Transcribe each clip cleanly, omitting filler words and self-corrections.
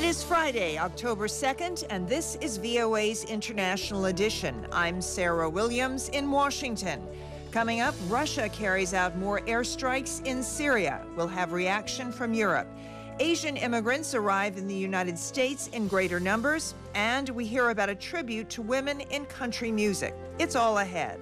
It is Friday, October 2nd, and this is VOA's International Edition. I'm Sarah Williams in Washington. Coming up, Russia carries out more airstrikes in Syria. We'll have reaction from Europe. Asian immigrants arrive in the United States in greater numbers, and we hear about a tribute to women in country music. It's all ahead.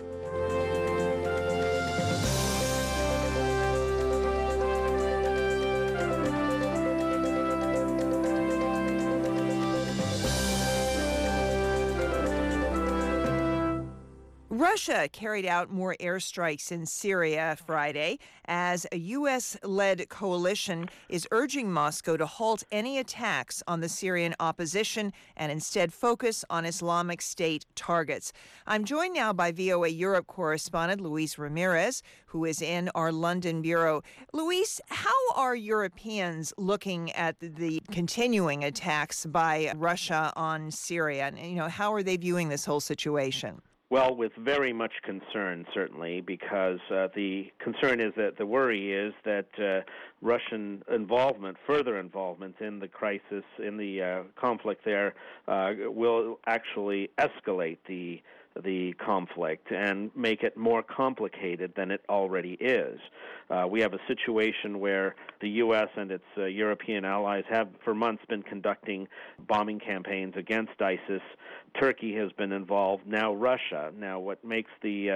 Russia carried out more airstrikes in Syria Friday as a U.S.-led coalition is urging Moscow to halt any attacks on the Syrian opposition and instead focus on Islamic State targets. I'm joined now by VOA Europe correspondent Luis Ramirez, who is in our London bureau. Luis, how are Europeans looking at the continuing attacks by Russia on Syria? And, how are they viewing this whole situation? Well, with very much concern, certainly, because the concern is that the worry is that Russian further involvement in the crisis, in the conflict there, will actually escalate the conflict and make it more complicated than it already is. We have a situation where the U.S. and its European allies have for months been conducting bombing campaigns against ISIS. Turkey has been involved, now Russia. Now, what makes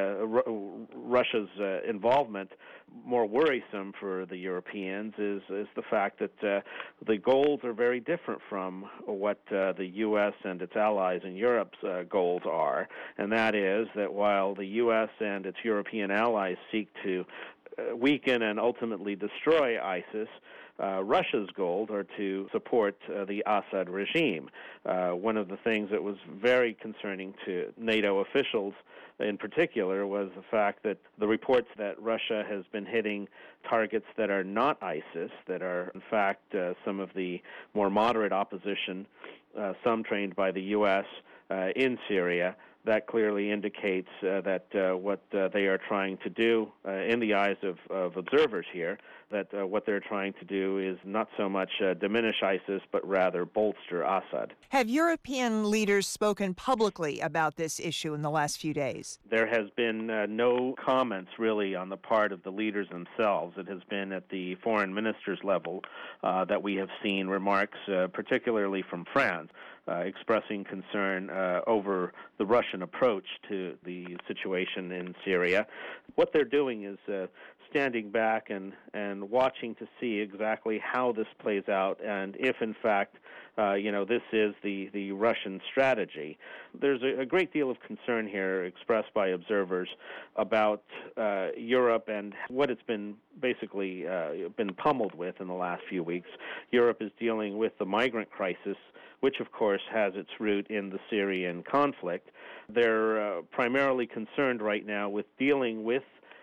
Russia's involvement more worrisome for the Europeans is the fact that the goals are very different from what the U.S. and its allies in Europe's goals are, and that is that while the U.S. and its European allies seek to weaken and ultimately destroy ISIS, Russia's goals are to support the Assad regime. One of the things that was very concerning to NATO officials in particular was the fact that the reports that Russia has been hitting targets that are not ISIS, that are in fact some of the more moderate opposition, some trained by the U.S. In Syria. That clearly indicates that what they are trying to do in the eyes of observers here, that what they're trying to do is not so much diminish ISIS, but rather bolster Assad. Have European leaders spoken publicly about this issue in the last few days? There has been no comments really on the part of the leaders themselves. It has been at the foreign ministers level that we have seen remarks, particularly from France, expressing concern over the Russian approach to the situation in Syria. What they're doing is standing back and watching to see exactly how this plays out and if, in fact, this is the Russian strategy. There's a great deal of concern here expressed by observers about Europe and what it's been basically been pummeled with in the last few weeks. Europe is dealing with the migrant crisis, which, of course, has its root in the Syrian conflict. They're primarily concerned right now with dealing with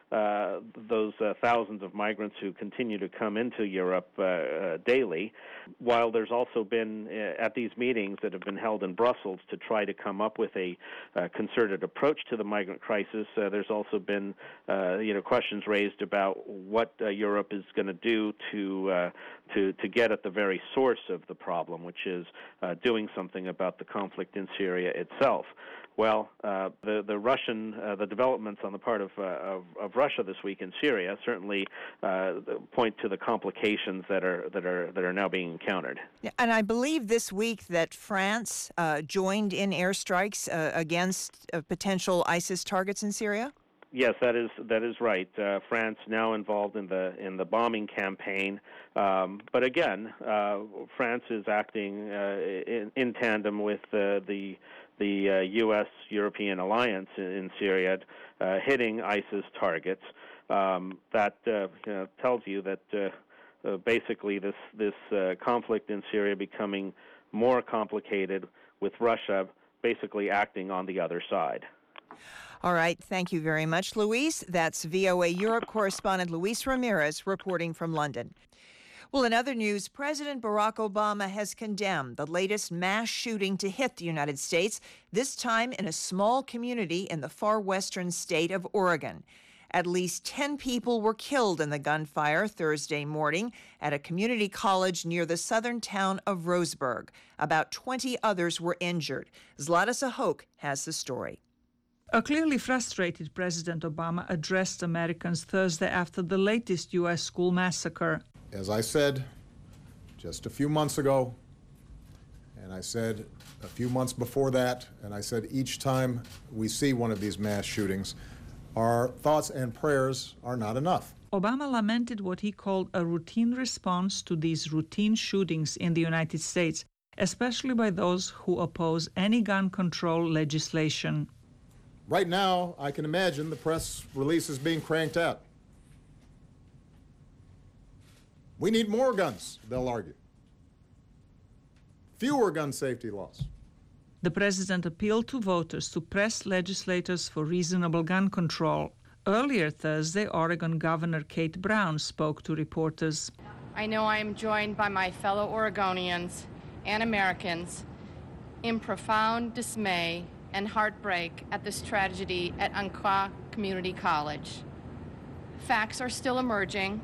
those thousands of migrants who continue to come into Europe daily, while there's also been, at these meetings that have been held in Brussels to try to come up with a concerted approach to the migrant crisis, there's also been, questions raised about what Europe is going to do to get at the very source of the problem, which is doing something about the conflict in Syria itself. Well, the developments on the part of Russia this week in Syria certainly point to the complications that are now being encountered. Yeah, and I believe this week that France joined in airstrikes against potential ISIS targets in Syria. Yes, that is right. France now involved in the bombing campaign, but again, France is acting in tandem with the U.S.-European alliance in Syria, hitting ISIS targets. That tells you that basically this conflict in Syria becoming more complicated with Russia basically acting on the other side. All right. Thank you very much, Luis. That's VOA Europe correspondent Luis Ramirez reporting from London. Well, in other news, President Barack Obama has condemned the latest mass shooting to hit the United States, this time in a small community in the far western state of Oregon. At least 10 people were killed in the gunfire Thursday morning at a community college near the southern town of Roseburg. About 20 others were injured. Zlata Sahok has the story. A clearly frustrated President Obama addressed Americans Thursday after the latest U.S. school massacre. As I said just a few months ago, and I said a few months before that, and I said each time we see one of these mass shootings, our thoughts and prayers are not enough. Obama lamented what he called a routine response to these routine shootings in the United States, especially by those who oppose any gun control legislation. Right now, I can imagine the press releases being cranked out. We need more guns, they'll argue. Fewer gun safety laws. The president appealed to voters to press legislators for reasonable gun control. Earlier Thursday, Oregon Governor Kate Brown spoke to reporters. I know I am joined by my fellow Oregonians and Americans in profound dismay and heartbreak at this tragedy at Umpqua Community College. Facts are still emerging.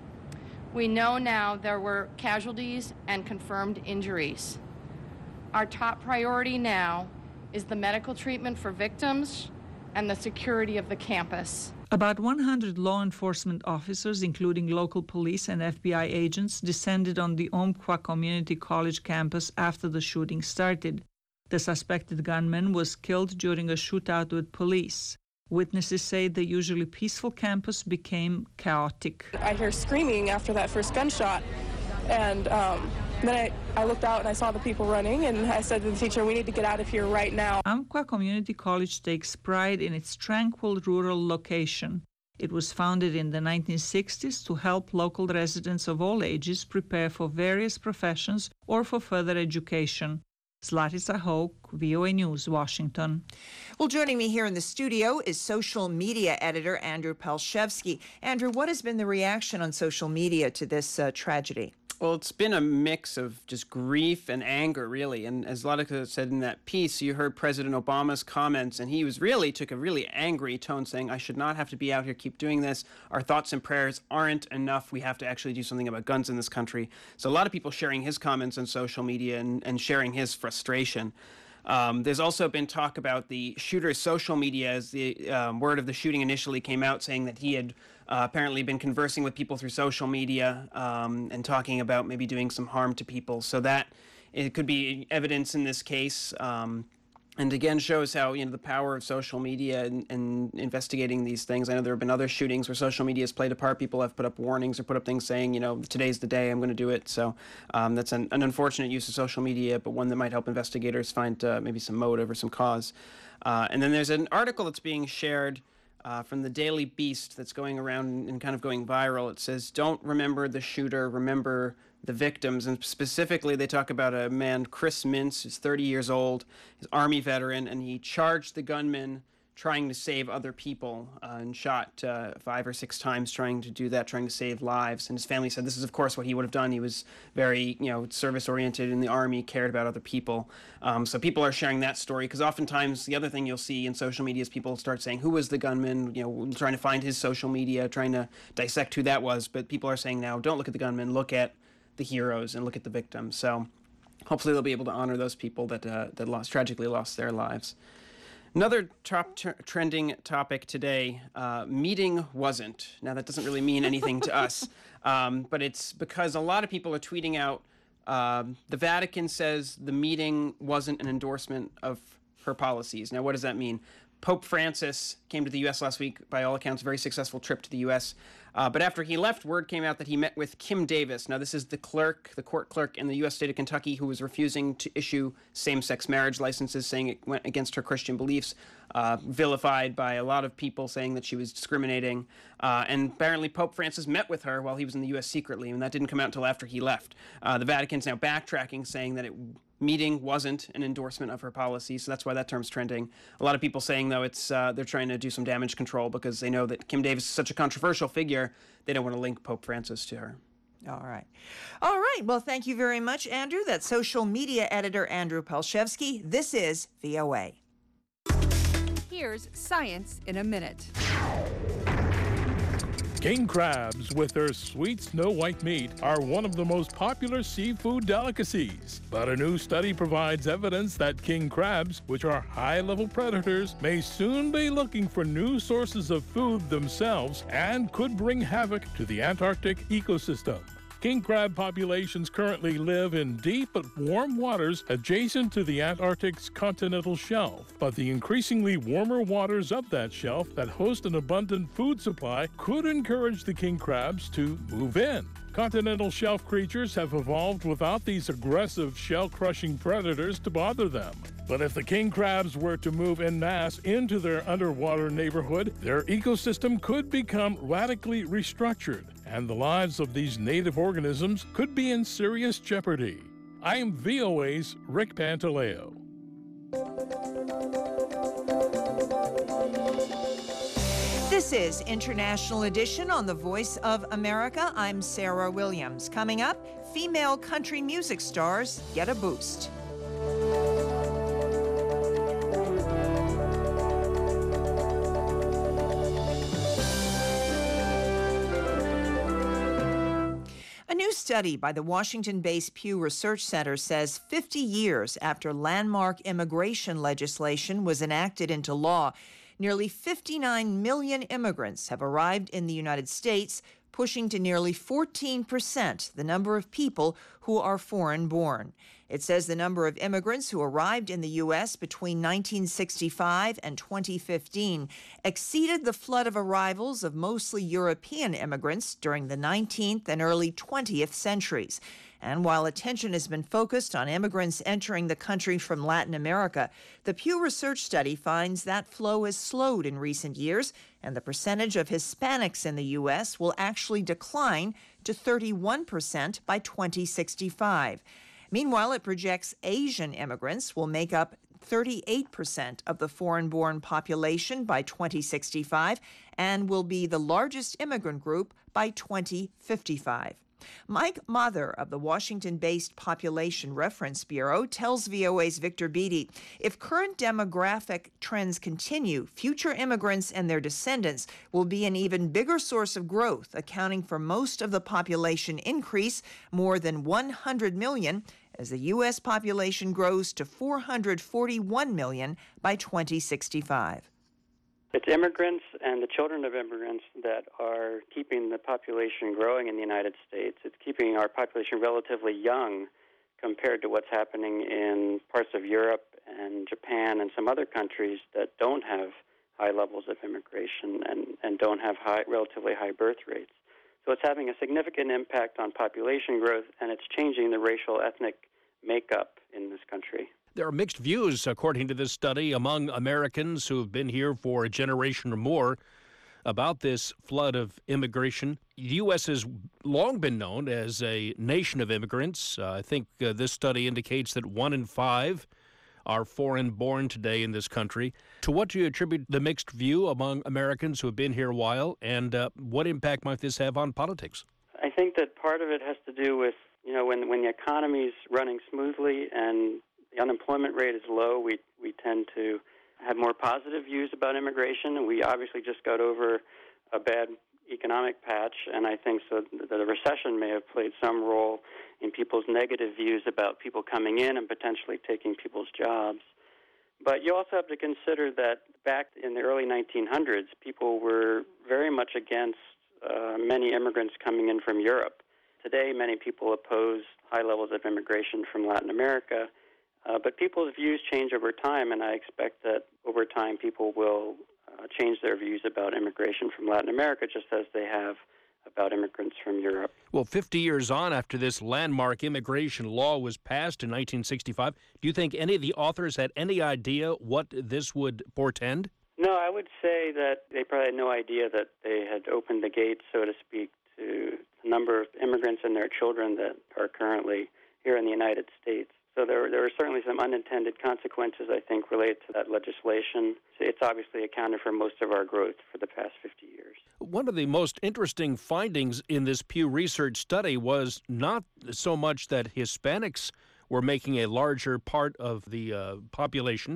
We know now there were casualties and confirmed injuries. Our top priority now is the medical treatment for victims and the security of the campus. About 100 law enforcement officers, including local police and FBI agents, descended on the Umpqua Community College campus after the shooting started. The suspected gunman was killed during a shootout with police. Witnesses say the usually peaceful campus became chaotic. I hear screaming after that first gunshot, and then I looked out and I saw the people running, and I said to the teacher, we need to get out of here right now. Umpqua Community College takes pride in its tranquil rural location. It was founded in the 1960s to help local residents of all ages prepare for various professions or for further education. Zlata Sahok, VOA News, Washington. Well, joining me here in the studio is social media editor Andrew Palshevsky. Andrew, what has been the reaction on social media to this tragedy? Well, it's been a mix of just grief and anger, really. And as Zlata said in that piece, you heard President Obama's comments, and he took a really angry tone, saying, I should not have to be out here, keep doing this. Our thoughts and prayers aren't enough. We have to actually do something about guns in this country. So a lot of people sharing his comments on social media and sharing his frustration. There's also been talk about the shooter's social media as the word of the shooting initially came out, saying that he had apparently been conversing with people through social media and talking about maybe doing some harm to people. So that it could be evidence in this case. And again, shows how, the power of social media and investigating these things. I know there have been other shootings where social media has played a part. People have put up warnings or put up things saying, today's the day, I'm going to do it. So that's an unfortunate use of social media, but one that might help investigators find maybe some motive or some cause. And then there's an article that's being shared from the Daily Beast that's going around and kind of going viral. It says, don't remember the shooter, remember the victims. And specifically, they talk about a man, Chris Mintz, who's 30 years old, he's an Army veteran, and he charged the gunman trying to save other people and shot 5 or 6 times trying to do that, trying to save lives. And his family said this is, of course, what he would have done. He was very, service-oriented in the Army, cared about other people. So people are sharing that story because oftentimes the other thing you'll see in social media is people start saying, who was the gunman, trying to find his social media, trying to dissect who that was. But people are saying now, don't look at the gunman, look at the heroes and look at the victims. So hopefully they'll be able to honor those people that tragically lost their lives. Another trending topic today, meeting wasn't. Now, that doesn't really mean anything to us, but it's because a lot of people are tweeting out, the Vatican says the meeting wasn't an endorsement of her policies. Now, what does that mean? Pope Francis came to the U.S. last week, by all accounts, a very successful trip to the U.S., but after he left, word came out that he met with Kim Davis. Now, this is the court clerk in the U.S. state of Kentucky who was refusing to issue same-sex marriage licenses, saying it went against her Christian beliefs, vilified by a lot of people saying that she was discriminating. And apparently Pope Francis met with her while he was in the U.S. secretly, and that didn't come out until after he left. The Vatican's now backtracking, saying that meeting wasn't an endorsement of her policy, so that's why that term's trending. A lot of people saying, though, it's they're trying to do some damage control because they know that Kim Davis is such a controversial figure, they don't want to link Pope Francis to her. All right. Well, thank you very much, Andrew. That's social media editor Andrew Palshevsky. This is VOA. Here's Science in a Minute. King crabs, with their sweet snow-white meat, are one of the most popular seafood delicacies. But a new study provides evidence that king crabs, which are high-level predators, may soon be looking for new sources of food themselves and could bring havoc to the Antarctic ecosystem. King crab populations currently live in deep but warm waters adjacent to the Antarctic's continental shelf. But the increasingly warmer waters of that shelf that host an abundant food supply could encourage the king crabs to move in. Continental shelf creatures have evolved without these aggressive shell-crushing predators to bother them. But if the king crabs were to move en masse into their underwater neighborhood, their ecosystem could become radically restructured, and the lives of these native organisms could be in serious jeopardy. I'm VOA's Rick Pantaleo. This is International Edition on the Voice of America. I'm Sarah Williams. Coming up, female country music stars get a boost. A new study by the Washington-based Pew Research Center says 50 years after landmark immigration legislation was enacted into law, nearly 59 million immigrants have arrived in the United States, pushing to nearly 14% the number of people who are foreign-born. It says the number of immigrants who arrived in the U.S. between 1965 and 2015 exceeded the flood of arrivals of mostly European immigrants during the 19th and early 20th centuries. And while attention has been focused on immigrants entering the country from Latin America, the Pew Research study finds that flow has slowed in recent years, and the percentage of Hispanics in the U.S. will actually decline to 31% by 2065. Meanwhile, it projects Asian immigrants will make up 38% of the foreign-born population by 2065 and will be the largest immigrant group by 2055. Mike Mather of the Washington-based Population Reference Bureau tells VOA's Victor Beattie, if current demographic trends continue, future immigrants and their descendants will be an even bigger source of growth, accounting for most of the population increase, more than 100 million, as the U.S. population grows to 441 million by 2065. It's immigrants and the children of immigrants that are keeping the population growing in the United States. It's keeping our population relatively young compared to what's happening in parts of Europe and Japan and some other countries that don't have high levels of immigration and don't have relatively high birth rates. So it's having a significant impact on population growth, and it's changing the racial ethnic makeup in this country. There are mixed views, according to this study, among Americans who have been here for a generation or more about this flood of immigration. The U.S. has long been known as a nation of immigrants. I think this study indicates that 1 in 5 are foreign-born today in this country. To what do you attribute the mixed view among Americans who have been here a while, and what impact might this have on politics? I think that part of it has to do with, when the economy's running smoothly and the unemployment rate is low, we tend to have more positive views about immigration, and we obviously just got over a bad economic patch, and I think so the recession may have played some role in people's negative views about people coming in and potentially taking people's jobs. But you also have to consider that back in the early 1900s, people were very much against many immigrants coming in from Europe. Today, many people oppose high levels of immigration from Latin America. But people's views change over time, and I expect that over time people will change their views about immigration from Latin America just as they have about immigrants from Europe. Well, 50 years on after this landmark immigration law was passed in 1965, do you think any of the authors had any idea what this would portend? No, I would say that they probably had no idea that they had opened the gates, so to speak, to the number of immigrants and their children that are currently here in the United States. So there are certainly some unintended consequences, I think, related to that legislation. It's obviously accounted for most of our growth for the past 50 years. One of the most interesting findings in this Pew Research study was not so much that Hispanics were making a larger part of the population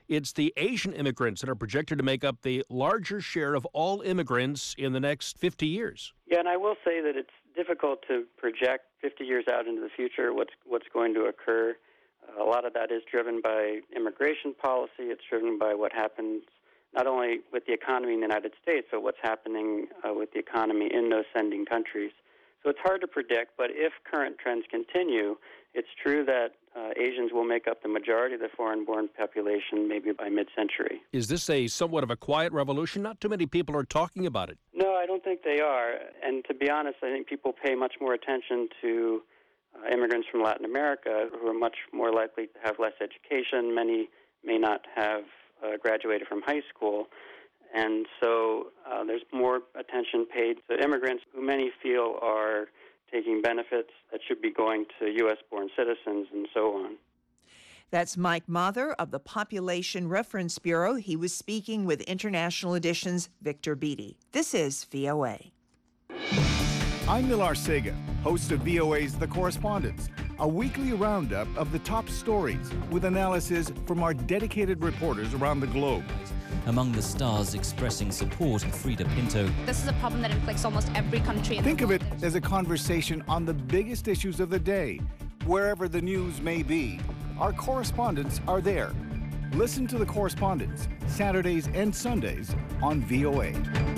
it's the Asian immigrants that are projected to make up the larger share of all immigrants in the next 50 years. Yeah, and I will say that it's difficult to project 50 years out into the future what's going to occur. A lot of that is driven by immigration policy. It's driven by what happens not only with the economy in the United States, but what's happening with the economy in those sending countries. So it's hard to predict, but if current trends continue, it's true that Asians will make up the majority of the foreign-born population maybe by mid-century. Is this a somewhat of a quiet revolution? Not too many people are talking about it. No, I don't think they are. And to be honest, I think people pay much more attention to immigrants from Latin America who are much more likely to have less education. Many may not have graduated from high school. And so there's more attention paid to immigrants who many feel are taking benefits that should be going to U.S.-born citizens and so on. That's Mike Mather of the Population Reference Bureau. He was speaking with International Edition's Victor Beattie. This is VOA. I'm Millar Sega, host of VOA's The Correspondents, a weekly roundup of the top stories with analysis from our dedicated reporters around the globe. Among the stars expressing support, Frida Pinto. This is a problem that afflicts almost every country in the world. Think of it as a conversation on the biggest issues of the day. Wherever the news may be, our correspondents are there. Listen to The Correspondents, Saturdays and Sundays on VOA.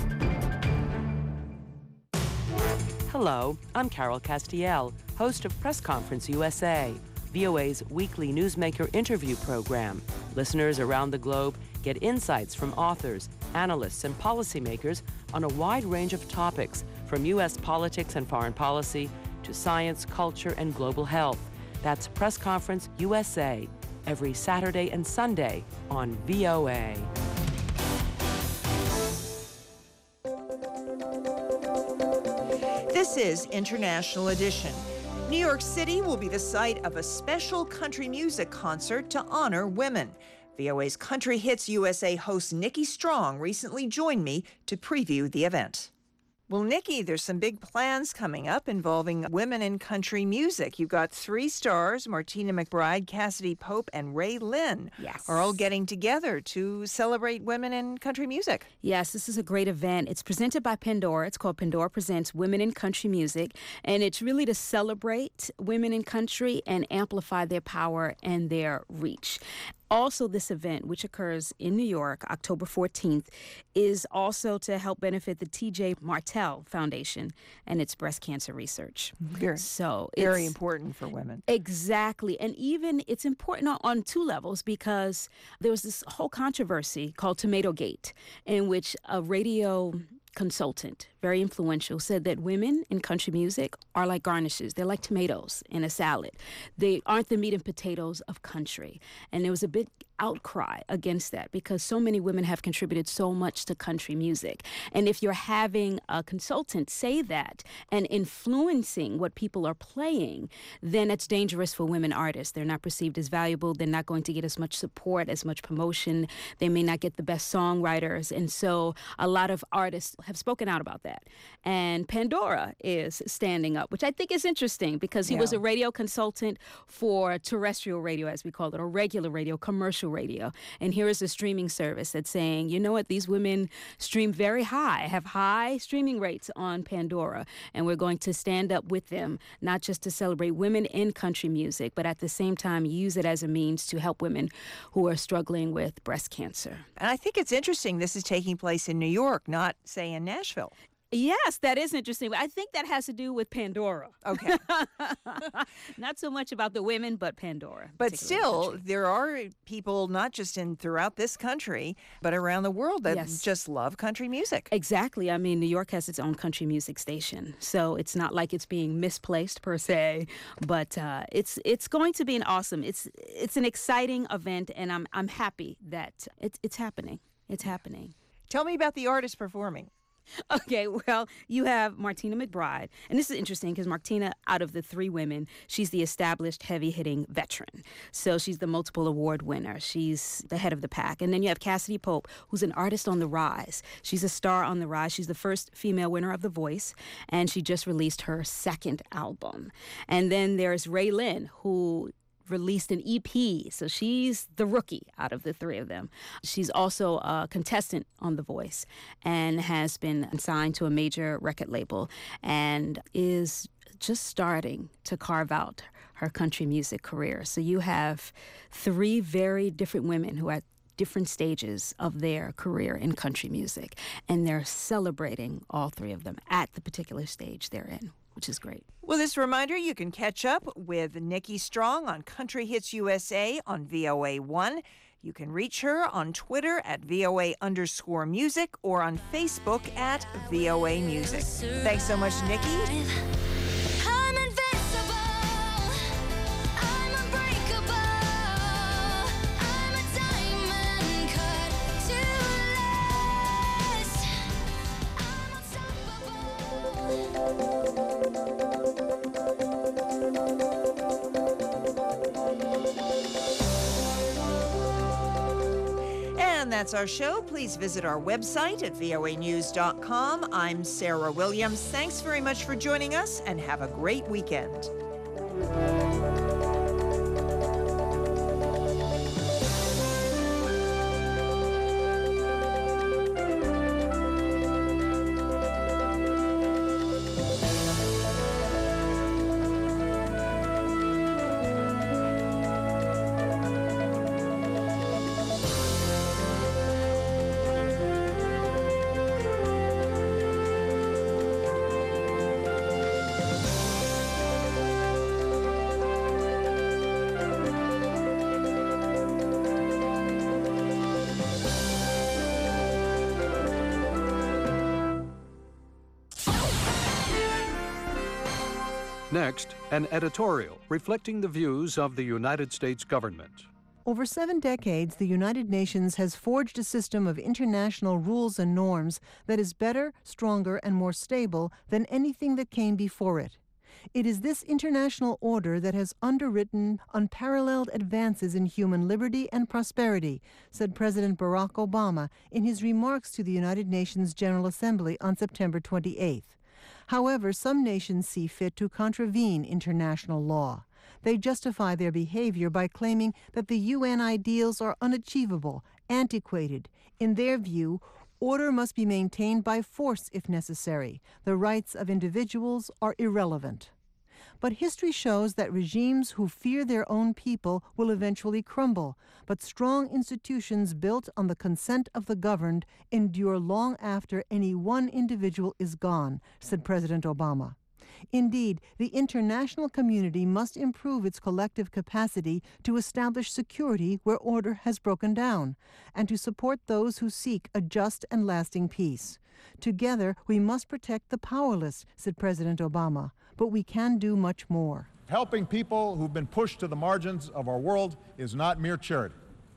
Hello, I'm Carol Castiel, host of Press Conference USA, VOA's weekly newsmaker interview program. Listeners around the globe get insights from authors, analysts, and policymakers on a wide range of topics, from U.S. politics and foreign policy to science, culture, and global health. That's Press Conference USA, every Saturday and Sunday on VOA. This is International Edition. New York City will be the site of a special country music concert to honor women. VOA's Country Hits USA host Nikki Strong recently joined me to preview the event. Well, Nikki, there's some big plans coming up involving women in country music. You've got 3 stars, Martina McBride, Cassidy Pope, and Ray Lynn, are all getting together to celebrate women in country music. Yes, this is a great event. It's presented by Pandora. It's called Pandora Presents Women in Country Music, and it's really to celebrate women in country and amplify their power and their reach. Also, this event, which occurs in New York, October 14th, is also to help benefit the T.J. Martell Foundation and its breast cancer research. Very important for women. Exactly. And even it's important on 2 levels, because there was this whole controversy called Tomatogate, in which a radio consultant, very influential, said that women in country music are like garnishes. They're like tomatoes in a salad. They aren't the meat and potatoes of country. And there was a big outcry against that, because so many women have contributed so much to country music. And if you're having a consultant say that and influencing what people are playing, then it's dangerous for women artists. They're not perceived as valuable. They're not going to get as much support, as much promotion. They may not get the best songwriters. And so a lot of artists have spoken out about that. And Pandora is standing up, which I think is interesting, because he was a radio consultant for terrestrial radio, as we call it, or regular radio, commercial radio. And here is a streaming service that's saying, you know what, these women stream very high, have high streaming rates on Pandora, and we're going to stand up with them, not just to celebrate women in country music, but at the same time use it as a means to help women who are struggling with breast cancer. And I think it's interesting this is taking place in New York, not, say, in Nashville. Yes, that is interesting. I think that has to do with Pandora. Okay. Not so much about the women, but Pandora. But still, there are people not just throughout this country, but around the world that just love country music. Exactly. I mean, New York has its own country music station, so it's not like it's being misplaced per se. But it's going to be an awesome. It's an exciting event, and I'm happy that it's happening. It's happening. Tell me about the artist performing. Okay, well, you have Martina McBride. And this is interesting because Martina, out of the 3 women, she's the established heavy-hitting veteran. So she's the multiple award winner. She's the head of the pack. And then you have Cassidy Pope, who's an artist on the rise. She's a star on the rise. She's the first female winner of The Voice, and she just released her 2nd album. And then there's Ray Lynn, who released an EP, so she's the rookie out of the three of them. She's also a contestant on The Voice and has been signed to a major record label and is just starting to carve out her country music career. So you have three very different women who are at different stages of their career in country music, and they're celebrating all three of them at the particular stage they're in, which is great. Well, this reminder, you can catch up with Nikki Strong on Country Hits USA on VOA1. You can reach her on Twitter at VOA_music or on Facebook at VOA Music. Thanks so much, Nikki. And that's our show. Please visit our website at voanews.com. I'm Sarah Williams. Thanks very much for joining us, and have a great weekend. Next, an editorial reflecting the views of the United States government. Over 7 decades, the United Nations has forged a system of international rules and norms that is better, stronger, and more stable than anything that came before it. It is this international order that has underwritten unparalleled advances in human liberty and prosperity, said President Barack Obama in his remarks to the United Nations General Assembly on September 28th. However, some nations see fit to contravene international law. They justify their behavior by claiming that the UN ideals are unachievable, antiquated. In their view, order must be maintained by force if necessary. The rights of individuals are irrelevant. But history shows that regimes who fear their own people will eventually crumble, but strong institutions built on the consent of the governed endure long after any one individual is gone, said President Obama. Indeed, the international community must improve its collective capacity to establish security where order has broken down, and to support those who seek a just and lasting peace. Together, we must protect the powerless, said President Obama, but we can do much more. Helping people who've been pushed to the margins of our world is not mere charity.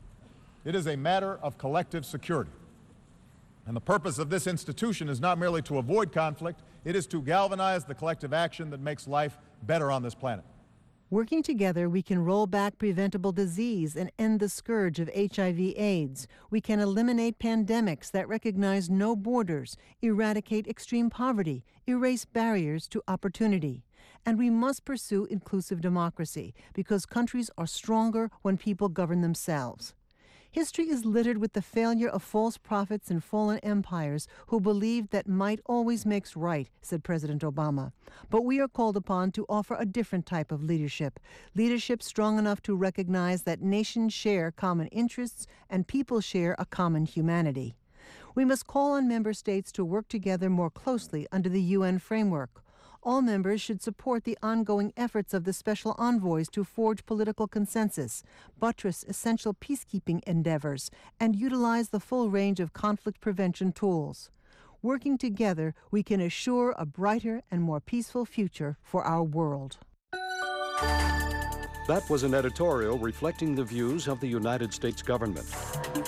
It is a matter of collective security. And the purpose of this institution is not merely to avoid conflict, it is to galvanize the collective action that makes life better on this planet. Working together, we can roll back preventable disease and end the scourge of HIV/AIDS. We can eliminate pandemics that recognize no borders, eradicate extreme poverty, erase barriers to opportunity. And we must pursue inclusive democracy, because countries are stronger when people govern themselves. History is littered with the failure of false prophets and fallen empires who believed that might always makes right, said President Obama. But we are called upon to offer a different type of leadership strong enough to recognize that nations share common interests and people share a common humanity. We must call on member states to work together more closely under the UN framework. All members should support the ongoing efforts of the special envoys to forge political consensus, buttress essential peacekeeping endeavors, and utilize the full range of conflict prevention tools. Working together, we can assure a brighter and more peaceful future for our world. That was an editorial reflecting the views of the United States government.